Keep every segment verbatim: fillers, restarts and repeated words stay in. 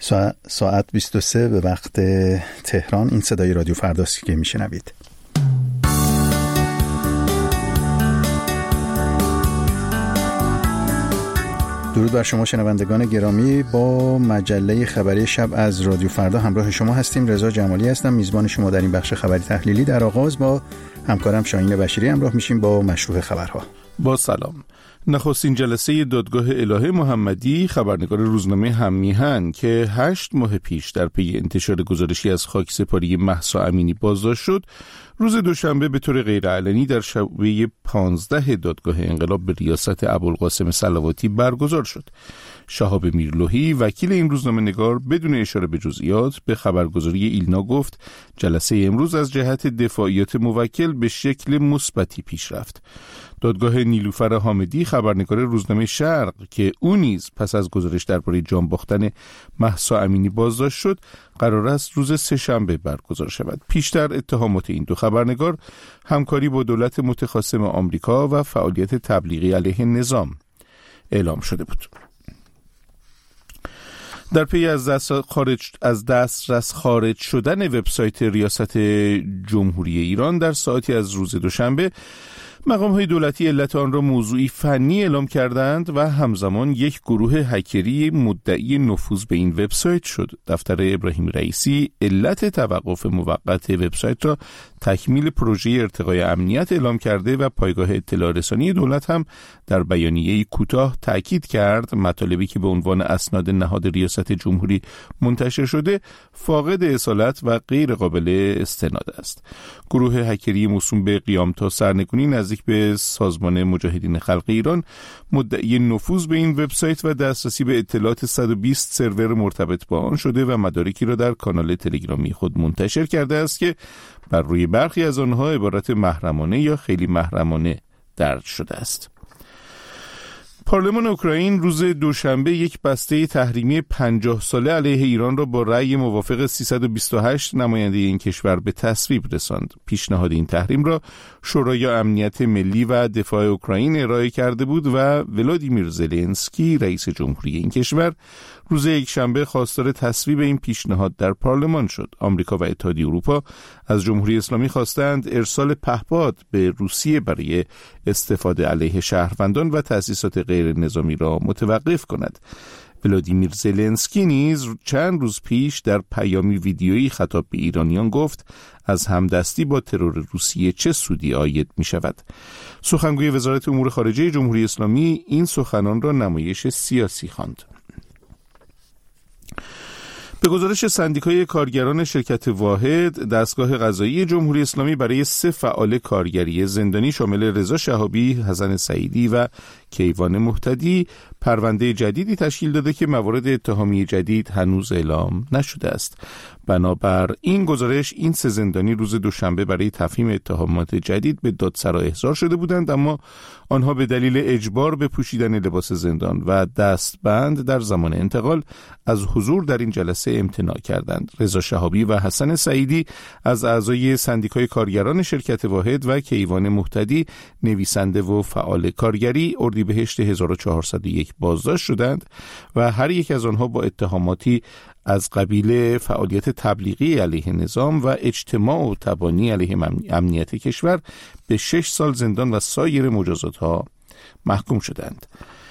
ساعت, ساعت بیست و سه به وقت تهران. این صدای رادیو فرداست که میشنوید. درود بر شما شنوندگان گرامی. با مجله خبری شب از رادیو فردا همراه شما هستیم. رضا جمالی هستم، میزبان شما در این بخش خبری تحلیلی. در آغاز با همکارم شاهین بشیری همراه میشیم با مشروع خبرها. با سلام. نخستین جلسه دادگاه الهه محمدی، خبرنگار روزنامه هم‌میهن که هشت ماه پیش در پی انتشار گزارشی از خاکسپاری مهسا امینی بازداشت شد، روز دوشنبه به طور غیرعلنی در شعبه پانزده دادگاه انقلاب به ریاست ابوالقاسم صلواتی برگزار شد. شهاب میرلوحی وکیل این روزنامه نگار بدون اشاره به جزئیات به خبرگزاری ایلنا گفت جلسه امروز از جهت دفاعیات موکل به شکل مثبتی پیش رفت. دادگاه نیلوفر حامدی، خبرنگار روزنامه شرق که او نیز پس از گزارش درباره جان باختن مهسا امینی بازداشت شد، قرار است روز سه‌شنبه برگزار شود. پیشتر اتهامات این دو خبرنگار همکاری با دولت متخاصم آمریکا و فعالیت تبلیغی علیه نظام اعلام شده بود. در پی از دست خارج از دسترس خارج شدن وبسایت ریاست جمهوری ایران در ساعتی از روز دوشنبه، مقام‌های دولتی علت آن را موضوعی فنی اعلام کردند و همزمان یک گروه هکری مدعی نفوذ به این وبسایت شد. دفتر ابراهیم رئیسی علت توقف موقت وبسایت را تکمیل پروژه ارتقای امنیت اعلام کرده و پایگاه اطلاع رسانی دولت هم در بیانیه‌ای کوتاه تاکید کرد مطالبی که به عنوان اسناد نهاد ریاست جمهوری منتشر شده فاقد اصالت و غیر قابل استناد است. گروه هکری موسوم به قیام تا سرنگونی نزدیک به سازمان مجاهدین خلق ایران مدعی نفوذ به این وبسایت و دسترسی به اطلاعات صد و بیست سرور مرتبط با آن شده و مدارکی را در کانال تلگرامی خود منتشر کرده است که بر روی برخی از آنها عبارت محرمانه یا خیلی محرمانه درج شده است. پارلمان اوکراین روز دوشنبه یک بسته تحریمی پنجاه ساله علیه ایران را با رأی موافق سیصد و بیست و هشت نماینده این کشور به تصویب رساند. پیشنهاد این تحریم را شورای امنیت ملی و دفاع اوکراین ارائه کرده بود و ولادیمیر زلنسکی رئیس جمهوری این کشور روز یکشنبه خواستار تصویب این پیشنهاد در پارلمان شد. آمریکا و اتحادیه اروپا از جمهوری اسلامی خواستند ارسال پهپاد به روسیه برای استفاده علیه شهروندان و تأسیسات غیر نظامی را متوقف کند. ولادیمیر زلنسکی نیز چند روز پیش در پیامی ویدیویی خطاب به ایرانیان گفت از همدستی با ترور روسیه چه سودی عاید می شود. سخنگوی وزارت امور خارجه جمهوری اسلامی این سخنان را نمایش سیاسی خواند. به گزارش سندیکای کارگران شرکت واحد، دستگاه قضایی جمهوری اسلامی برای سه فعال کارگری زندانی شامل رضا شهابی، حسن سعیدی و کیوان مهتدی پرونده جدیدی تشکیل داده که موارد اتهامی جدید هنوز اعلام نشده است. بنابر این گزارش این سه زندانی روز دوشنبه برای تفهیم اتهامات جدید به دادسرا احضار شده بودند، اما آنها به دلیل اجبار به پوشیدن لباس زندان و دستبند در زمان انتقال از حضور در این جلسه امتناع کردند. رضا شهابی و حسن سعیدی از اعضای سندیکای کارگران شرکت واحد و کیوان مهتدی نویسنده و فعال کارگری اردیبهشت هزار و چهارصد و یک بازداشت شدند و هر یک از آنها با اتهاماتی از قبیل فعالیت تبلیغی علیه نظام و اجتماع و تبانی علیه امنیت کشور به شش سال زندان و سایر مجازاتها محکوم شدند.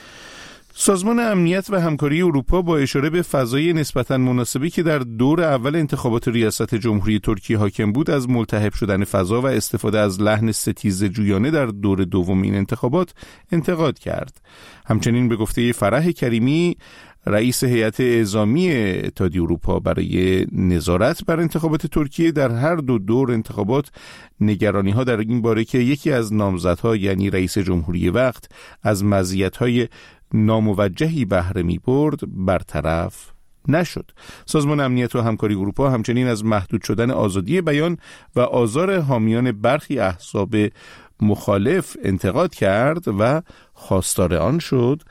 سازمان امنیت و همکاری اروپا با اشاره به فضای نسبتاً مناسبی که در دور اول انتخابات ریاست جمهوری ترکیه حاکم بود از ملتهب شدن فضا و استفاده از لحن ستیزه جویانه در دور دوم این انتخابات انتقاد کرد. همچنین به گفته فرح کریمی، رئیس هیئت اعزامی اتحادیه اروپا برای نظارت بر انتخابات ترکیه، در هر دو دور انتخابات نگرانی‌ها در این باره که یکی از نامزدها یعنی رئیس جمهوری وقت از مزیت‌های ناموجهی بهره می‌برد برطرف نشد. سازمان امنیت و همکاری اروپا همچنین از محدود شدن آزادی بیان و آزار حامیان برخی احزاب مخالف انتقاد کرد و خواستار آن شد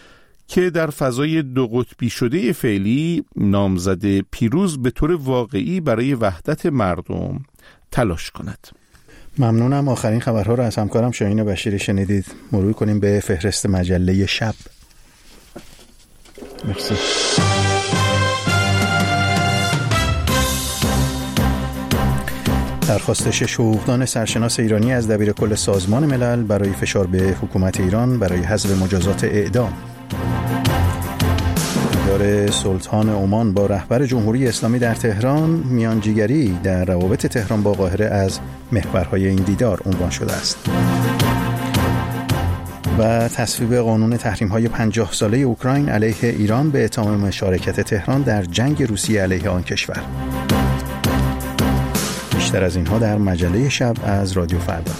که در فضای دو قطبی شده فعلی نامزد پیروز به طور واقعی برای وحدت مردم تلاش کند. ممنونم. آخرین خبرها را از همکارم شاهین بشیری شنیدید. مرور کنیم به فهرست مجله شب. مرسی. درخواست شش حقوقدان سرشناس ایرانی از دبیرکل سازمان ملل برای فشار به حکومت ایران برای حذف مجازات اعدام. دیدار سلطان عمان با رهبر جمهوری اسلامی در تهران، میانجیگری در روابط تهران با قاهره از محورهای این دیدار عنوان شده است. و تصویب قانون تحریم‌های پنجاه ساله اوکراین علیه ایران به اتمام مشارکت تهران در جنگ روسیه علیه آن کشور. بیشتر از اینها در مجله شب از رادیو فردا.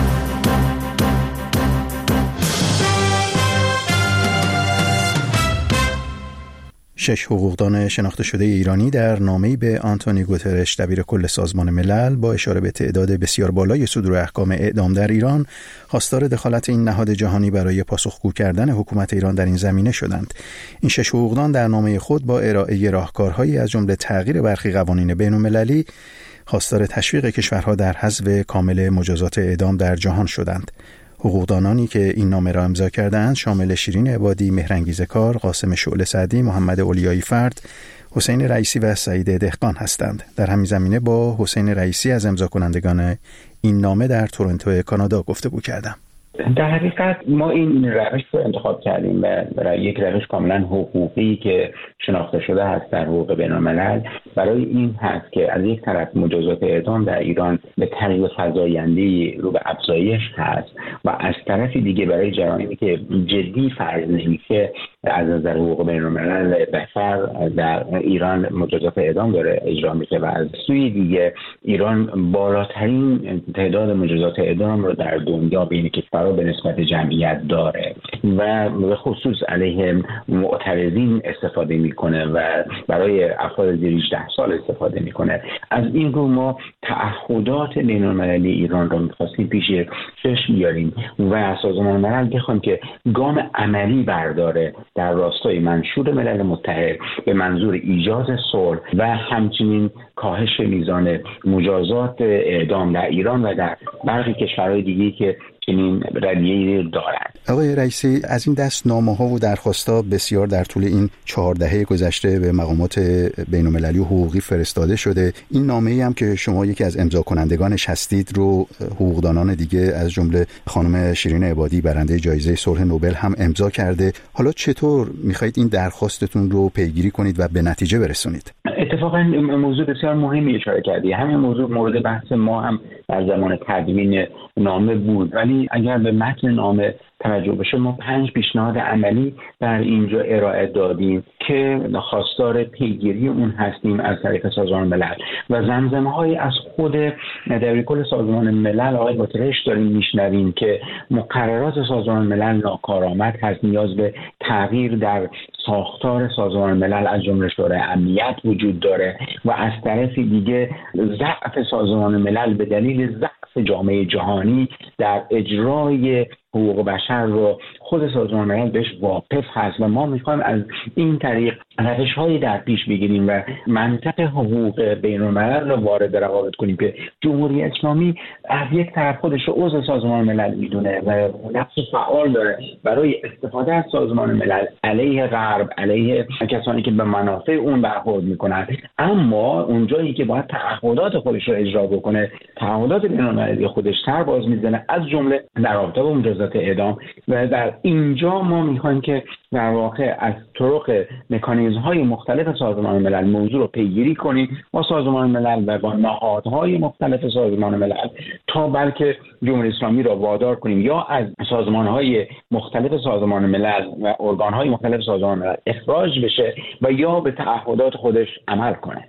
شش حقوقدان شناخته شده ایرانی در نامه‌ای به آنتونی گوترش دبیرکل سازمان ملل با اشاره به تعداد بسیار بالای صدور احکام اعدام در ایران خواستار دخالت این نهاد جهانی برای پاسخگو کردن حکومت ایران در این زمینه شدند. این شش حقوقدان در نامه خود با ارائه راهکارهایی از جمله تغییر برخی قوانین بین‌المللی خواستار تشویق کشورها در حذف کامل مجازات اعدام در جهان شدند. حقوقدانانی که این نامه را امضا کردند شامل شیرین عبادی، مهرانگیز کار، قاسم شعله سعدی، محمد اولیایی فرد، حسین رئیسی و سعید دهقان هستند. در همین زمینه با حسین رئیسی از امضا کنندگان این نامه در تورنتو کانادا گفتگو کردم. در حقیقت ما این روش رو انتخاب کردیم و برای یک روش کاملا حقوقی که شناخته شده هست در حقوق بین‌الملل، برای این هست که از یک طرف مجازات اعدام در ایران به طریق فزاینده‌ای رو به افزایش هست و از طرف دیگه برای جرایمی که جدی فرض نمیشه از نظر حقوق بین‌الملل بشر در ایران مجازات اعدام داره اجرا میشه و از سوی دیگه ایران بالاترین تعداد مجازات اعدام رو در دنیا بین کشورها به نسبت جمعیت داره و به خصوص علیه معترضین استفاده میکنه و برای افراد زیر هجده سال استفاده میکنه. از این رو ما تعهدات بین‌المللی ایران رو میخواستیم پیش چشم بیاریم و سازمان ملل بخوایم که گام عملی برداره در راستای منشور ملل متحد به منظور ایجاد صلح و همچنین کاهش میزان مجازات اعدام در ایران و در برخی کشورهای دیگه که چنین رویه‌ای دارند. آقای رئیسی، از این دست نامه‌ها و درخواست‌ها بسیار در طول این چهار دهه گذشته به مقامات بین‌المللی و حقوقی فرستاده شده. این نامه‌ای هم که شما یکی از امضا کنندگانش هستید رو حقوقدانان دیگه از جمله خانم شیرین عبادی برنده جایزه صلح نوبل هم امضا کرده. حالا چطور می‌خواید این درخواستتون رو پیگیری کنید و به نتیجه برسونید؟ اتفاقا موضوع بسیار مهمی اشاره کردی. همین موضوع مورد بحث ما هم در زمان تدوین نامه بود، ولی اگر به متن نامه توجه بشه ما پنج پیشنهاد عملی در اینجا ارائه دادیم که خواستار پیگیری اون هستیم از طریق سازمان ملل و زمزمه‌های از خود دبیرکل سازمان ملل آقای گوترش داریم میشنویم که مقررات سازمان ملل ناکارآمد هست، نیاز به تغییر در ساختار سازمان ملل از جمله شورای امنیت وجود داره و از طرف دیگه ضعف سازمان ملل به دلیل ضعف جامعه جهانی در اجرای حقوق بشر رو خود سازمان ملل بهش واقف هست و ما میخوایم از این طریق روش‌هایی در پیش بگیریم و منطق حقوق بین‌الملل رو وارد روابط کنیم که جمهوری اسلامی از یک طرف خودش رو عضو سازمان ملل میدونه و نقش فعال داره برای استفاده از سازمان ملل علیه غرب، علیه کسانی که به منافع اون برخورد میکنن، اما اونجایی که باید تعهدات خودش رو اجرا بکنه، تعهدات بین‌المللی خودش سر باز میزنه، از جمله در رابطه با مجازات اعدام. و در اینجا ما میخوایم که در واقع از طرق مکانیزم‌های مختلف سازمان ملل موضوع رو پیگیری کنیم با سازمان ملل و با نهادهای مختلف سازمان ملل تا بلکه جمهوری اسلامی را وادار کنیم یا از سازمان‌های مختلف سازمان ملل و ارگان‌های مختلف سازمان ملل اخراج بشه و یا به تعهدات خودش عمل کنه.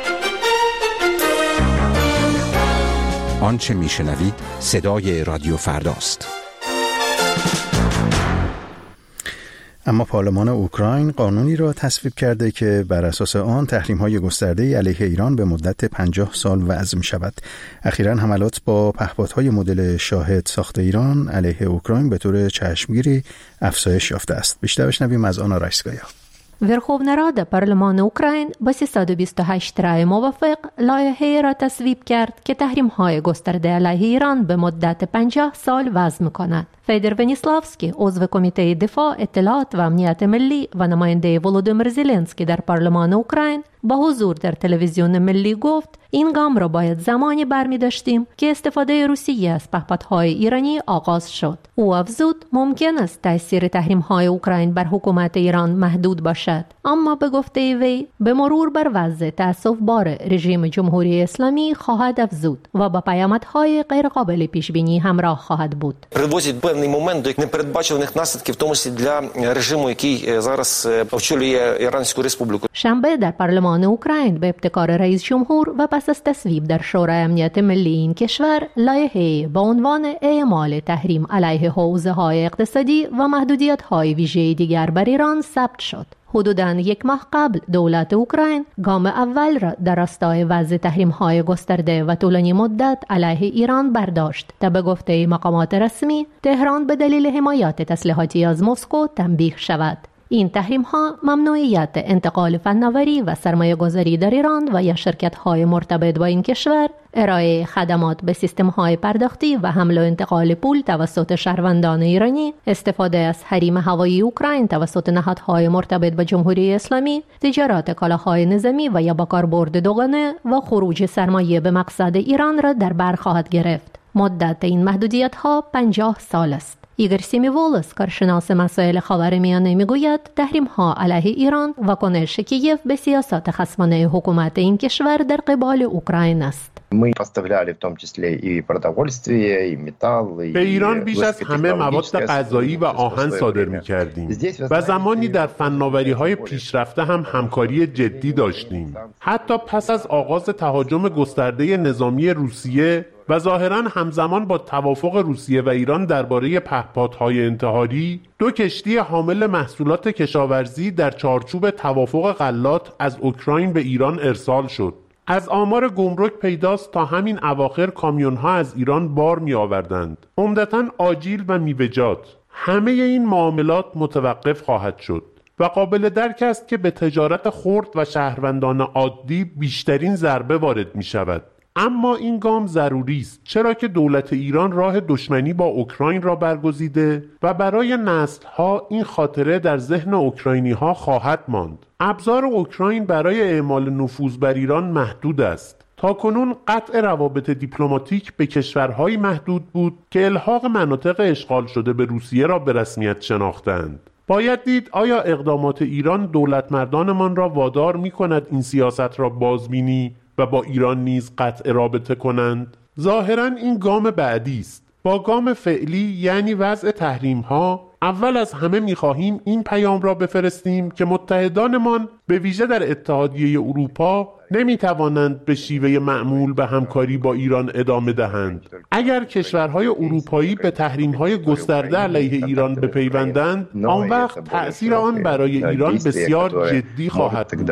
آنچه میشنوید صدای رادیو فرداست. اما پارلمان اوکراین قانونی را تصویب کرده که بر اساس آن تحریم‌های گسترده‌ای علیه ایران به مدت پنجاه سال وضع می‌شود. اخیراً حملات با پهپادهای مدل شاهد ساخت ایران علیه اوکراین به طور چشمگیری افزایش یافته است. بیشتر بشنویم از آنا رایسکایا. Верховна Рада پارلمان اوکراین با سیصد و بیست و هشت رأی موافق لایحه‌ای را تصویب کرد که تحریم‌های گسترده علیه ایران به مدت پنجاه سال وضع می‌کند. فیدر ونیسلافسکی عضو کمیته دفاع، اطلاعات و امنیت ملی و نماینده ولودیمیر زلنسکی در پارلمان اوکراین با حضور در تلویزیون ملی گفت این گام را باید زمانی برمی داشتیم که استفاده روسیه از پهپادهای ایرانی آغاز شد. او افزود ممکن است تاثیر تحریم‌های اوکراین بر حکومت ایران محدود باشد، اما به گفته وی به مرور بر وضع تأسف‌بار رژیم جمهوری اسلامی خواهد افزود و با پیامدهای غیرقابل پیش‌بینی همراه خواهد بود. Приводить певний момент до непередбачуваних наслідків, в тому числі для режиму, який зараз очолює Іранську республіку. شنبه در پارلمان اوکراین به ابتکار رئیس جمهور و پس از تصویب در شورای امنیت ملی این کشور لایحه‌ای با عنوان اعمال تحریم علیه حوزه‌های اقتصادی و محدودیت‌های ویژه دیگر بر ایران ثبت شد. حدوداً یک ماه قبل دولت اوکراین گام اول را در راستای وضع تحریم‌های گسترده و طولانی مدت علیه ایران برداشت تا به گفته مقامات رسمی تهران به دلیل حمایت تسلیحاتی از مسکو تنبیه شود. این تحریم‌ها ممنوعیت انتقال فناوری و سرمایه‌گذاری در ایران و یا شرکت‌های مرتبط با این کشور، ارائه خدمات به سیستم‌های پرداختی و حمل و انتقال پول توسط شهروندان ایرانی، استفاده از حریم هوایی اوکراین توسط نهادهای مرتبط با جمهوری اسلامی، تجارت کالاهای نظامی و یا با کاربرد دوگانه و خروج سرمایه به مقصد ایران را در بر خواهد گرفت. مدت این محدودیت‌ها پنجاه سال است. ایگور سیمیولوس، کارشناس مسائل خاورمیانه، میگوید تحریم‌ها علیه ایران واکنش کیف به سیاست خصمانه حکومت این کشور در قبال اوکراین است. ما поставляли в том числе и продовольствие и металл. به ایران بیش از همه مواد غذایی و آهن صادر می‌کردیم و زمانی در فناوری‌های پیشرفته هم همکاری جدی داشتیم. حتی پس از آغاز تهاجم گسترده نظامی روسیه و ظاهراً همزمان با توافق روسیه و ایران درباره پهپادهای انتحاری، دو کشتی حامل محصولات کشاورزی در چارچوب توافق غلات از اوکراین به ایران ارسال شد. از آمار گمرک پیداست تا همین اواخر کامیون‌ها از ایران بار می‌آوردند، عمدتاً آجیل و میوه‌جات. همه این معاملات متوقف خواهد شد و قابل درک است که به تجارت خرد و شهروندان عادی بیشترین ضربه وارد می‌شود. اما این گام ضروری است، چرا که دولت ایران راه دشمنی با اوکراین را برگزیده و برای نسل‌ها این خاطره در ذهن اوکراینی‌ها خواهد ماند. ابزار اوکراین برای اعمال نفوذ بر ایران محدود است. تاکنون قطع روابط دیپلماتیک به کشورهای محدود بود که الحاق مناطق اشغال شده به روسیه را به رسمیت شناختند. باید دید آیا اقدامات ایران دولت مردانمان را وادار می‌کند این سیاست را بازبینی و با ایران نیز قطع رابطه کنند؟ ظاهراً این گام بعدی است. با گام فعلی یعنی وضع تحریم‌ها، اول از همه می‌خواهیم این پیام را بفرستیم که متحدانمان به ویژه در اتحادیه اروپا نمی‌توانند به شیوه معمول به همکاری با ایران ادامه دهند. اگر کشورهای اروپایی به تحریم‌های گسترده علیه ایران بپیوندند، آن وقت تأثیر آن برای ایران بسیار جدی خواهد بود.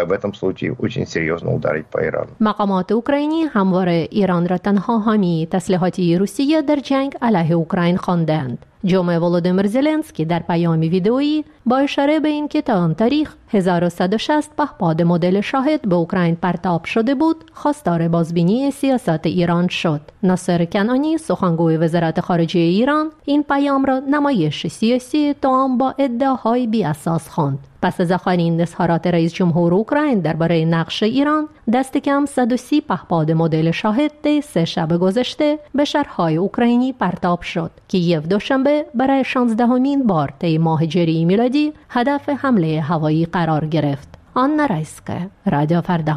مقامات اوکراینی همواره ایران را تنها حامی تسلیحاتی روسیه در جنگ علیه اوکراین خواندند. جمعه ولودیمیر زلنسکی در پیامی ویدئویی با اشاره به این که تا آن تاریخ هزار و صد و شصت پهپاد مدل شاهد به اوکراین پرتاب شده بود، خواستار بازبینی سیاست ایران شد. ناصر کنعانی، سخنگوی وزارت خارجه ایران، این پیام را نمایش سیاسی توأم با ادعاهای بی اساس خواند. پس از آخرین اظهارات رئیس جمهور اوکراین درباره نقش ایران، دست کم صد و سی پهپاد مدل شاهد طی سه شب گذشته به شهرهای اوکراینی پرتاب شد. کیف دوشنبه برای شانزدهمین بار طی ماه جری میلادی هدف حمله هوایی قرار گرفت. آنا رایسکا، رادیو فردا.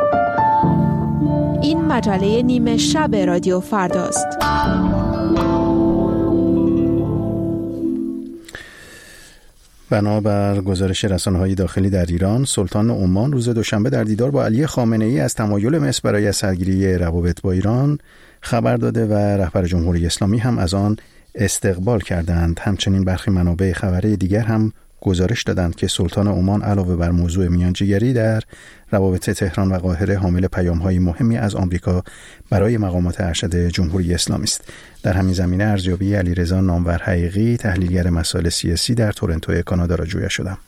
این مجله نیمه شب رادیو فرداست. بنابر گزارش رسانه‌های داخلی در ایران، سلطان عمان روز دوشنبه در دیدار با علی خامنه‌ای از تمایل مصر برای سرگیری روابط با ایران خبر داده و رهبر جمهوری اسلامی هم از آن استقبال کردند. همچنین برخی منابع خبری دیگر هم گزارش دادند که سلطان عمان علاوه بر موضوع میانجیگری در روابط تهران و قاهره حامل پیام‌های مهمی از آمریکا برای مقامات ارشد جمهوری اسلامی است. در همین زمینه ارزیابی علیرضا نامور حقیقی، تحلیلگر مسائل سیاسی در تورنتو کانادا را جویا شدم.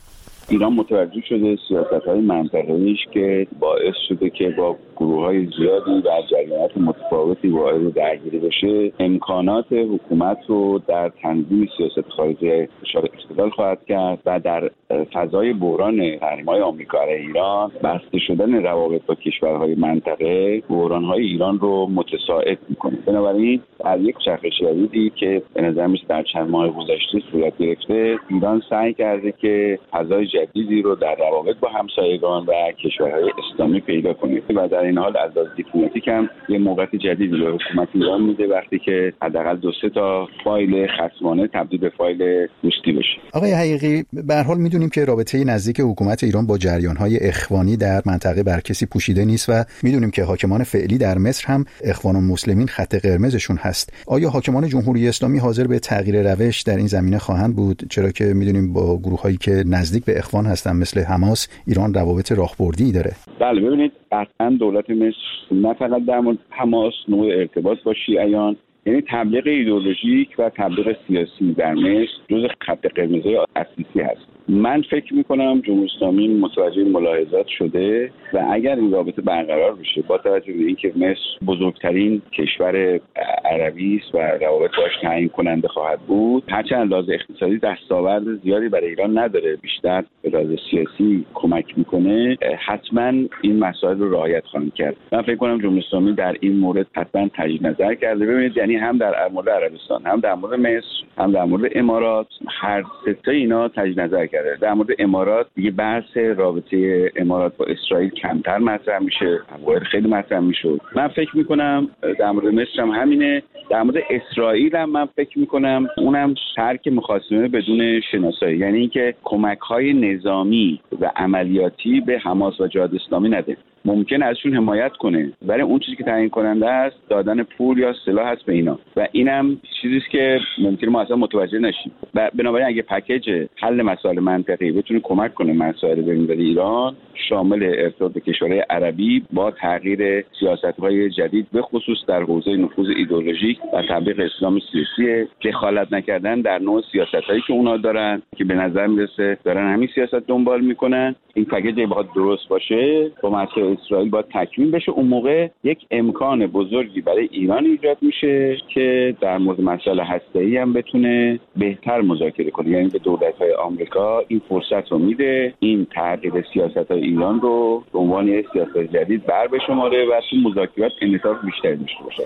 ایران متوجه شده سیاست‌های منطقه‌ایش که باعث شده که با گروه‌های زیادی و جریانات متفاوتی وارد درگیری بشه، امکانات حکومت رو در تنظیم سیاست خارجی دچار اختلال خواهد کرد و در فضای بحران تحریم‌های آمریکا علیه ایران بسته شدن روابط با کشورهای منطقه بحران‌های ایران رو متصاعد می‌کنه. بنابراین در یک چرخش جدیدی که به نظر میاد در چند ماه گذشته صورت گرفته، ایران سعی کرده که فضای جدیدی رو در روابط با همسایگان و کشورهای اسلامی پیدا کنه و در این حال از لحاظ دیپلماتیک هم یه موقعیت جدیدی به حکومت ایران میده وقتی که حداقل دو سه تا فایل خصمانه تبدیل به فایل دوستی بشه. آقای حقیقی، به هر حال میدونیم که رابطه نزدیک حکومت ایران با جریان‌های اخوانی در منطقه بر کسی پوشیده نیست و میدونیم که حاکمان فعلی در مصر هم اخوان المسلمین خط قرمزشون هست. آیا حاکمان جمهوری اسلامی حاضر به تغییر روش در این زمینه خواهند بود، چرا که میدونیم با گروه‌هایی که نزدیک به اخوان هستن مثل حماس ایران روابط راهبردی داره؟ بله، ببینید قطعاً دولت مصر نه فقط در مورد حماس نوع ارتباط با شیعیان، یعنی تبلیغ ایدئولوژیک و تبلیغ سیاسی در مصر جزء خط قرمزهای اساسی هست. من فکر میکنم جمهوری اسلامی متوجه ملاحظات شده و اگر این رابطه برقرار بشه با توجه به اینکه مصر بزرگترین کشور عربی است و روابط باش تعیین کننده خواهد بود، هرچند لحاظ اقتصادی دستاورد زیادی برای ایران نداره، بیشتر به لحاظ سیاسی کمک میکنه، حتما این مسائل رو رعایت خواهند کرد. من فکر کنم جمهوری اسلامی در این مورد حتما تجدید نظر کرده. ببینید، یعنی هم در مورد عربستان، هم در مورد مصر، هم در مورد امارات، هر سه تا اینا تجدید نظر کرده. در مورد امارات دیگه بحث رابطه امارات با اسرائیل کمتر مطرح میشه، اول خیلی مطرح میشد. من فکر میکنم در مورد مصر هم همینه. در مورد اسرائیل هم من فکر میکنم اونم ترک مخاصمه بدون شناسایی، یعنی اینکه کمک‌های نظامی و عملیاتی به حماس و جهاد اسلامی نده. ممکن ازشون حمایت کنه، ولی اون چیزی که تعیین کننده است دادن پول یا سلاح هست به اینا و اینم چیزی است که ممکنه ما اصلا متوجه نشیم. و بنابراین اگه پکیج حل مسائل منطقه‌ای بتونه کمک کنه مسائل بین ایران، شامل ارتباط به کشورهای عربی با تغییر سیاست‌های جدید به خصوص در حوزه نفوذ ایدئولوژیک و تبلیغ اسلام سیاسی، دخالت نکردن در نوع سیاستایی که اونا دارن که به نظر میرسه دارن همین سیاست دنبال میکنن، این پکیج باید درست باشه، با مسئله اسرائیل باید تکمیل بشه. اون موقع یک امکان بزرگی برای ایران ایجاد میشه که در مورد مسائل هسته‌ای هم بتونه بهتر مذاکره کنه، یعنی به دولت‌های آمریکا این فرصت رو میده این تغییر سیاست‌های ایران رو به عنوان یک سیاست جدید بر بشماره و تو مذاکرات انعطاف بیشتری داشته باشه.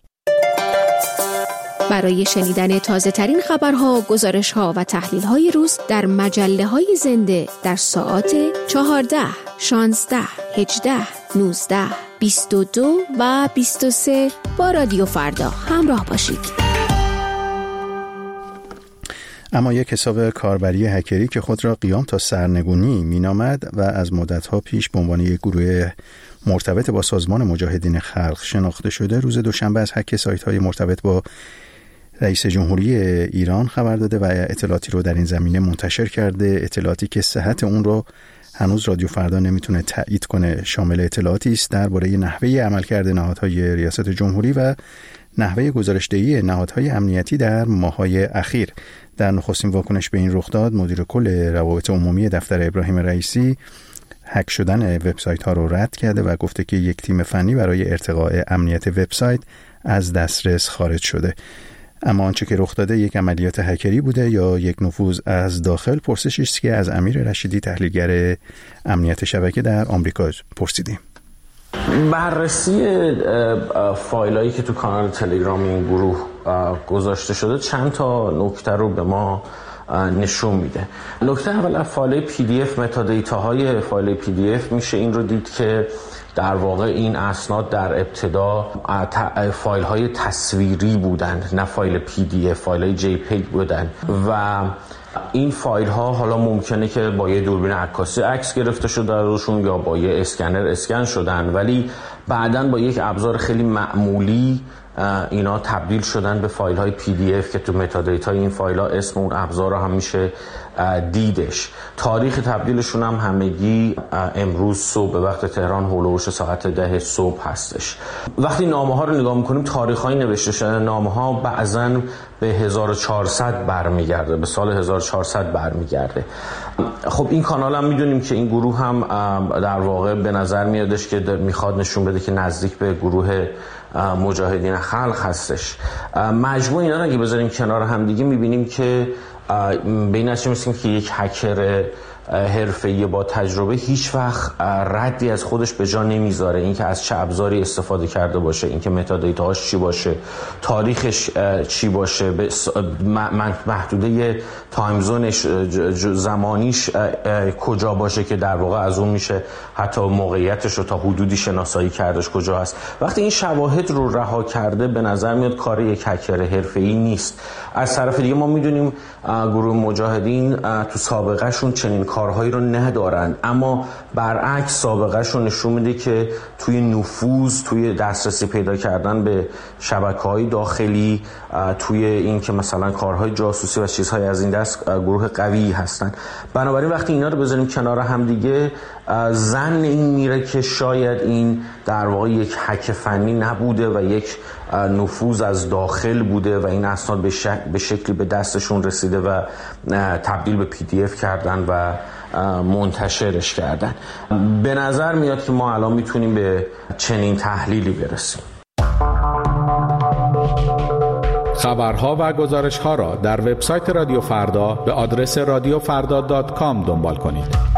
برای شنیدن تازه ترین خبرها، گزارش‌ها و تحلیل‌های روز در مجله‌های زنده در ساعات چهارده، شانزده، هجده، نوزده، بیست و دو و بیست و سه با رادیو فردا همراه باشید. اما یک حساب کاربری هکری که خود را قیام تا سرنگونی مینامد و از مدت‌ها پیش به عنوان یک گروه مرتبط با سازمان مجاهدین خلق شناخته شده، روز دوشنبه از هک سایت‌های مرتبط با رئیس جمهوری ایران خبر داده و اطلاعاتی رو در این زمینه منتشر کرده. اطلاعاتی که صحت اون رو هنوز رادیو فردا نمیتونه تایید کنه، شامل اطلاعاتی است درباره نحوه عملکرد نهادهای ریاست جمهوری و نحوه گزارش‌دهی نهادهای امنیتی در ماه‌های اخیر. در نخستین واکنش به این رخداد، مدیر کل روابط عمومی دفتر ابراهیم رئیسی هک شدن وبسایت‌ها رو رد کرده و گفته که یک تیم فنی برای ارتقاء امنیت وبسایت از دسترس خارج شده. اما آنچه که رخ داده یک عملیات هکری بوده یا یک نفوذ از داخل، پرسشی است که از امیر رشیدی تحلیلگر امنیت شبکه در آمریکا پرسیدیم. بررسی فایلایی که تو کانال تلگرام این گروه گذاشته شده چند تا نکته رو به ما نشون میده. نکته اول، فایل پی دی اف، متادیتاهای فایل پی دی اف میشه این رو دید که در واقع این اسناد در ابتدا فایل های تصویری بودند، نه فایل پی دی اف، فایل های جی پی بودند و این فایل ها حالا ممکنه که با یه دوربین عکاسی عکس گرفته شده روشون یا با یه اسکنر اسکن شدن، ولی بعداً با یک ابزار خیلی معمولی اینا تبدیل شدن به فایل های پی دی اف که تو متادیتای این فایل ها اسم اون ابزار هم میشه دیدش. تاریخ تبدیلشون هم همگی امروز صبح به وقت تهران هولوش ساعت ده صبح هستش. وقتی نامه ها رو نگاه میکنیم، تاریخ های نوشته شده نامه ها بعضن به هزار و چهارصد برمیگرده، به سال هزار و چهارصد برمیگرده خب این کانال هم میدونیم که این گروه هم در واقع به نظر میادش که میخواد نشون بده که نزدیک به گروه مجاهدین خلق هستش. مجموع اینا رو اگه بذاریم کنار هم دیگه میبینیم که به این نتیجه میرسیم که یک هکر حرفه‌ای با تجربه هیچ وقت ردی از خودش به جا نمیذاره. اینکه از چه ابزاری استفاده کرده باشه، اینکه متادیتاهاش چی باشه، تاریخش چی باشه، محدوده تایم زونش زمانیش کجا باشه که در واقع از اون میشه حتی موقعیتش رو تا حدودی شناسایی کردش کجا هست. وقتی این شواهد رو رها کرده به نظر میاد کار یک هکر حرفه‌ای نیست. از طرف دیگه ما میدونیم گروه مجاهدین تو سابقه شون چنین کارهایی رو ندارن، اما برعکس سابقه شون نشون میده که توی نفوذ، توی دسترسی پیدا کردن به شبکه‌های داخلی، توی این که مثلا کارهای جاسوسی و چیزهای از این دست گروه قوی هستن. بنابراین وقتی اینا رو بذاریم کنار هم دیگه ظن این میره که شاید این در واقع یک هک فنی نبوده و یک نفوذ از داخل بوده و این اسناد به, شک... به شکلی به دستشون رسیده و تبدیل به پی دی اف کردن و منتشرش کردن. به نظر میاد که ما الان میتونیم به چنین تحلیلی برسیم. خبرها و گزارش‌ها را در وبسایت رادیو فردا به آدرس رادیو فردا دات کام دنبال کنید.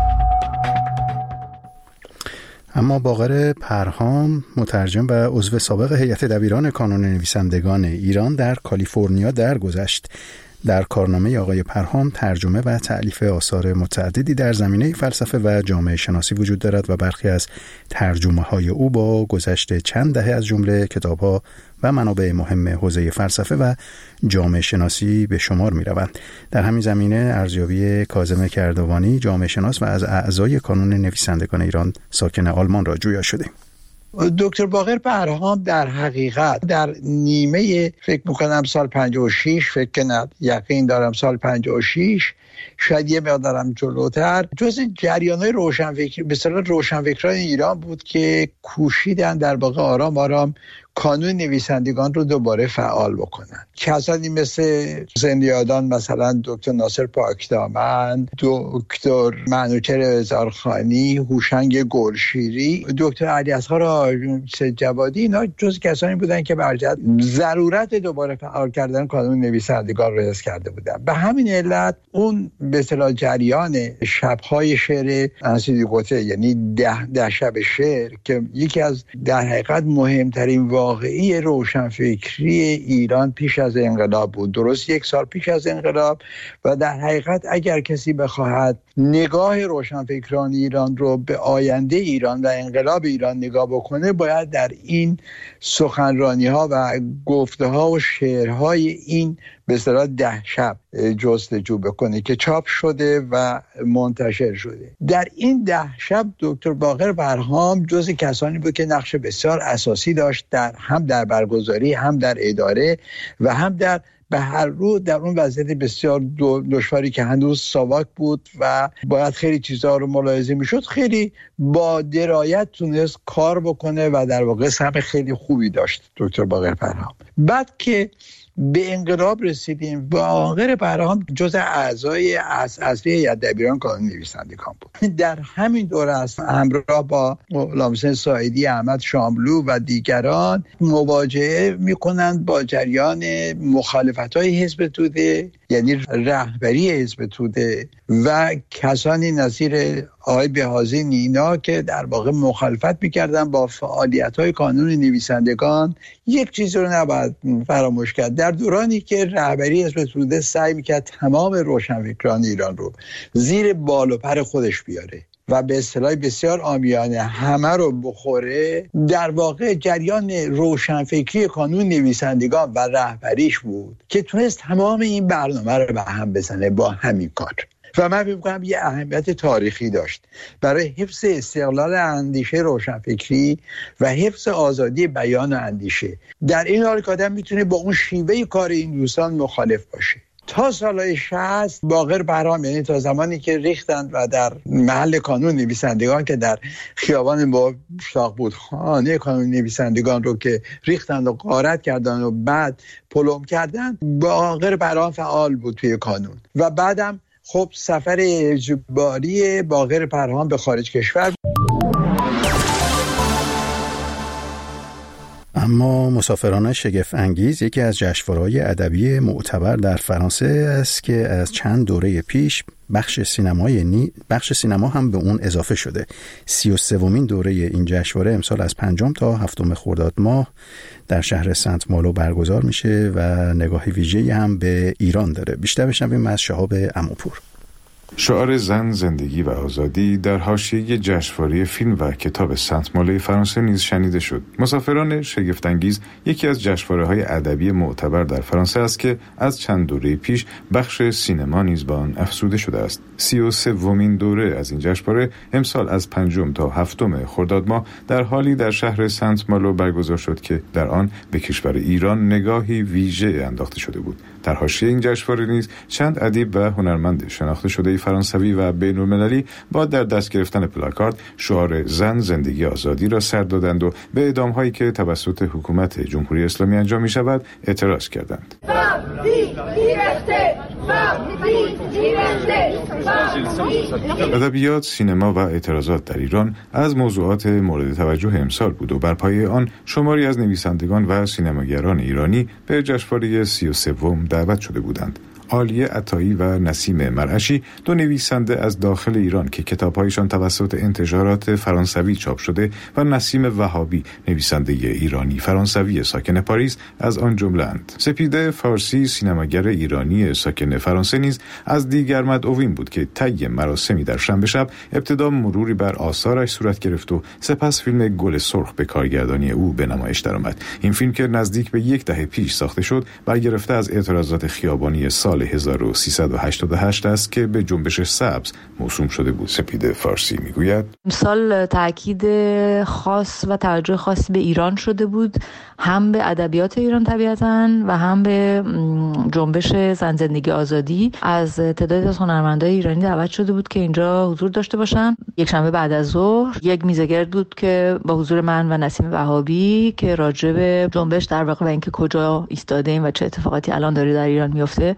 اما باقر پرهام، مترجم و عضو سابق هیئت دبیران کانون نویسندگان ایران در کالیفرنیا درگذشت. در کارنامه آقای پرهام ترجمه و تألیف آثار متعددی در زمینه فلسفه و جامعه شناسی وجود دارد و برخی از ترجمه‌های او با گذشت چند دهه از جمله کتاب‌ها و منابع مهم حوزه فلسفه و جامعه شناسی به شمار می‌روند. در همین زمینه ارزیابی کاظم کردوانی، جامعه شناس و از اعضای کانون نویسندگان ایران ساکن آلمان را جویا شدیم. دکتر باقر پرهام در حقیقت در نیمه فکر میکنم سال پنجاه و شش، فکر کنم یقین دارم سال پنجاه و شش، شاید یه مقدارم جلوتر، جز جریان‌های روشنفکر به اصطلاح روشنفکران ایران بود که کوشیدن در واقع آرام آرام کانون نویسندگان رو دوباره فعال بکنن. کسانی مثل زندیادان، مثلا دکتر ناصر پاکدامن، دکتر منوچهر هزارخانی، هوشنگ گلشیری، دکتر علیاصغر جوادی، اینا جز کسانی بودن که برجت ضرورت دوباره فعال کردن کانون نویسندگان رو حس کرده بودن. به همین علت اون به اصطلاح جریان شب‌های شعر انسیدی گوته، یعنی ده, ده شب شعر، که یکی از در حقیقت مهمترین واقعی روشنفکری ایران پیش از انقلاب بود، درست یک سال پیش از انقلاب، و در حقیقت اگر کسی بخواهد نگاه روشنفکران ایران رو به آینده ایران و انقلاب ایران نگاه بکنه، باید در این سخنرانی ها و گفته ها و شعرهای این به اصطلاح ده شب جستجو بکنه که چاپ شده و منتشر شده. در این ده شب دکتر باقر پرهام جز کسانی بود که نقش بسیار اساسی داشت، در هم در برگزاری، هم در اداره و هم در به هر رو در اون وضعیت بسیار دشواری که هنوز ساواک بود و باید خیلی چیزها رو ملاحظه میشد، خیلی با درایت تونست کار بکنه و در واقع سهم خیلی خوبی داشت دکتر باقر پرهام. بعد که به انقلاب رسیدیم، باقر پرهام جز اعضای اصلی هیئت دبیران کانون نویسندگان بود. در همین دوره است همراه با غلام حسین ساعدی، احمد شاملو و دیگران مواجهه میکنند با جریان مخالفت‌های حزب توده، یعنی رهبری حزب توده و کسانی نظیر آقای بهازی نینا که در واقع مخالفت میکردن با فعالیت‌های کانون نویسندگان. یک چیزی رو نباید فراموش کرد، در دورانی که رهبری حزب توده سعی میکرد تمام روشنفکران ایران رو زیر بال و پر خودش بیاره و به اصطلاح بسیار عامیانه همه رو بخوره، در واقع جریان روشنفکری کانون نویسندگان و رهبریش بود که تونست تمام این برنامه رو به هم بزنه با همین کار. و من فکر می‌کنم یه اهمیت تاریخی داشت برای حفظ استقلال اندیشه روشنفکری و حفظ آزادی بیان و اندیشه. در این حال که آدم میتونه با اون شیوه کار این دوستان مخالف باشه. تا سالهای شصت باقر پرهام، یعنی تا زمانی که ریختند و در محل کانون نویسندگان که در خیابان با شاق بود خانه کانون نویسندگان رو که ریختند و غارت کردند و بعد پلم کردند، باقر پرهام فعال بود توی کانون و بعدم خب سفر اجباری باقر پرهام به خارج کشور. اما مسافران شگفت انگیز یکی از جشنواره‌های ادبی معتبر در فرانسه است که از چند دوره پیش بخش سینمای نی... بخش سینما هم به اون اضافه شده. سی و سومین دوره این جشنواره امسال از پنجم تا هفتم خرداد ماه در شهر سنت مالو برگزار میشه و نگاه ویژه‌ای هم به ایران داره. بیشتر بشنویم از شهاب عموپور. شعار زن، زندگی و آزادی در حاشیه جشنواره فیلم و کتاب سنت مالوی فرانسه نیز شنیده شد. مسافران شگفت‌انگیز یکی از جشنواره‌های ادبی معتبر در فرانسه است که از چند دوره پیش بخش سینما نیز به آن افزوده شده است. سی و سومین دوره از این جشنواره امسال از پنجم تا هفتم خرداد ماه در حالی در شهر سنت مالو برگزار شد که در آن به کشور ایران نگاهی ویژه انداخته شده بود. در حاشیه این جشنواره نیز چند ادیب و هنرمند شناخته شده فرانسوی و بین‌المللی با در دست گرفتن پلاکارد شعار زن، زندگی، آزادی را سر دادند و به اعدام‌هایی که توسط حکومت جمهوری اسلامی انجام می‌شود اعتراض کردند. ادبیات، سینما و اعتراضات در ایران از موضوعات مورد توجه امسال بود و بر پایه آن شماری از نویسندگان و سینماگران ایرانی به جشنواره سی و سوم دعوت شده بودند. عالیه عطایی و نسیم مرعشی، دو نویسنده از داخل ایران که کتاب‌هایشان توسط انتشارات فرانسوی چاپ شده، و نسیم وهابی، نویسنده ایرانی فرانسوی ساکن پاریس، از آن جمله‌اند. سپیده فارسی، سینماگر ایرانی ساکن فرانسه نیز از دیگر مدعوین بود که طی مراسمی در شنبه شب ابتدا مروری بر آثارش صورت گرفت و سپس فیلم گل سرخ به کارگردانی او به نمایش درآمد. این فیلم که نزدیک به یک دهه پیش ساخته شد، برگرفته از اعتراضات خیابانی سال هزار و سیصد و هشتاد و هشت است که به جنبش سبز موسوم شده بود. سپیده فارسی میگوید امسال تاکید خاص و توجه خاصی به ایران شده بود، هم به ادبیات ایران طبیعتاً و هم به جنبش زن، زندگی، آزادی. از تعدادی از هنرمندان ایرانی دعوت شده بود که اینجا حضور داشته باشن. یک شنبه بعد از ظهر یک میزگرد بود که با حضور من و نسیم وهابی که راجع به جنبش در واقع و اینکه کجا ایستاده ایم و چه اتفاقاتی الان داره در ایران میفته،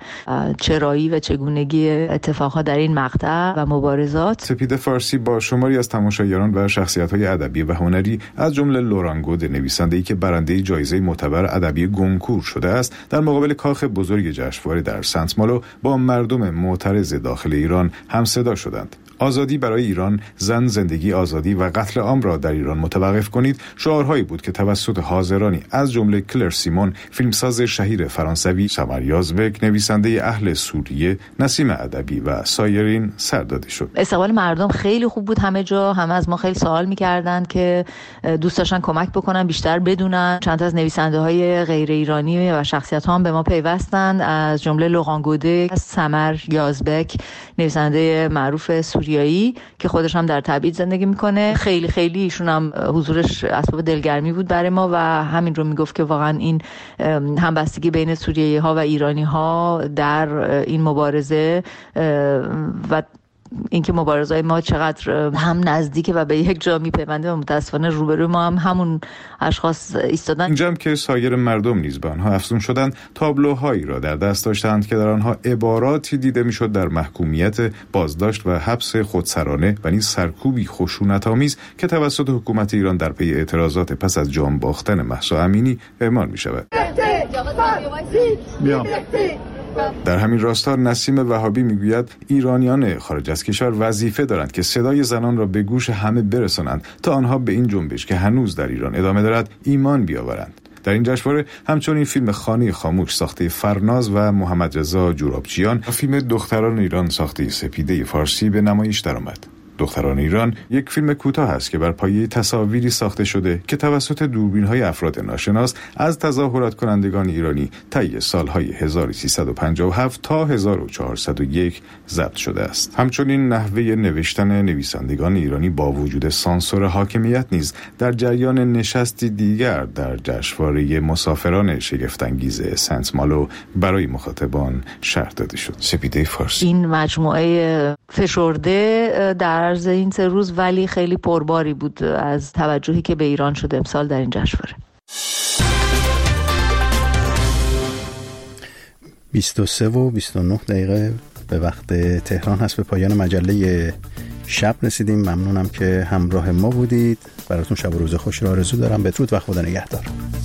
چرایی و چگونگی اتفاقها در این مقطع و مبارزات. سپیده فارسی با شماری از تماشاگران و شخصیت‌های ادبی و هنری از جمله لوران گود، نویسنده‌ای که برنده جایزه معتبر ادبی گونکور شده است، در مقابل کاخ بزرگ جشنواره در سنت مالو با مردم معترض داخل ایران هم صدا شدند. آزادی برای ایران، زن، زندگی، آزادی و قتل عام را در ایران متوقف کنید شعارهایی بود که توسط حاضرانی از جمله کلر سیمون، فیلمساز شهیر فرانسوی، سمر یازبک، نویسنده اهل سوریه، نسیم ادبی و سایرین سر داده شد. استقبال مردم خیلی خوب بود همه جا. همه از ما خیلی سوال می‌کردند که دوست داشتن کمک بکنن، بیشتر بدونن. چند تا از نویسنده‌های غیر ایرانی و شخصیت‌ها هم به ما پیوستند، از جمله لوران گوده، سمر یازبک، نویسنده معروف سوریه که خودش هم در تبعید زندگی میکنه. خیلی خیلی ایشون هم حضورش اسباب دلگرمی بود برای ما و همین رو میگفت که واقعا این همبستگی بین سوریایی ها و ایرانی ها در این مبارزه و اینکه مبارزه‌های ما چقدر هم نزدیکه و به یک جا میپیونده و متاسفانه روبروی ما هم همون اشخاص ایستادن. اینجا هم که سایر مردم نیز به آنها افزون شدند، تابلوهایی را در دست داشتند که در آنها عباراتی دیده میشد در محکومیت، بازداشت و حبس خودسرانه و نیز سرکوبی خشونت‌آمیز که توسط حکومت ایران در پی اعتراضات پس از جان باختن مهسا امینی اعمال می‌شود. در همین راستا نسیم وهابی میگوید ایرانیان خارج از کشور وظیفه دارند که صدای زنان را به گوش همه برسانند تا آنها به این جنبش که هنوز در ایران ادامه دارد ایمان بیاورند. در این جشنواره همچنین فیلم خانه خاموش ساخته فرناز و محمد رضا جورابچیان و فیلم دختران ایران ساخته سپیده فارسی به نمایش درآمد. دختران ایران یک فیلم کوتاه است که بر پایه تصاویری ساخته شده که توسط دوربین‌های افراد ناشناس از تظاهرات کنندگان ایرانی طی سال‌های هزار و سیصد و پنجاه و هفت تا هزار و چهارصد و یک ضبط شده است. همچنین نحوه نوشتن نویسندگان ایرانی با وجود سانسور حاکمیت نیز در جریان نشستی دیگر در جشنواره مسافران شگفت‌انگیز سنت مالو برای مخاطبان شرح داده شد. سپیده فارسی. این مجموعه فشرده در عرض این سه روز ولی خیلی پرباری بود از توجهی که به ایران شده امسال در این جشنواره. بیست و سه و بیست و نه دقیقه به وقت تهران هست، به پایان مجله شب رسیدیم. ممنونم که همراه ما بودید. براتون شب و روز خوش را آرزو دارم. بدرود و خدا نگهدار.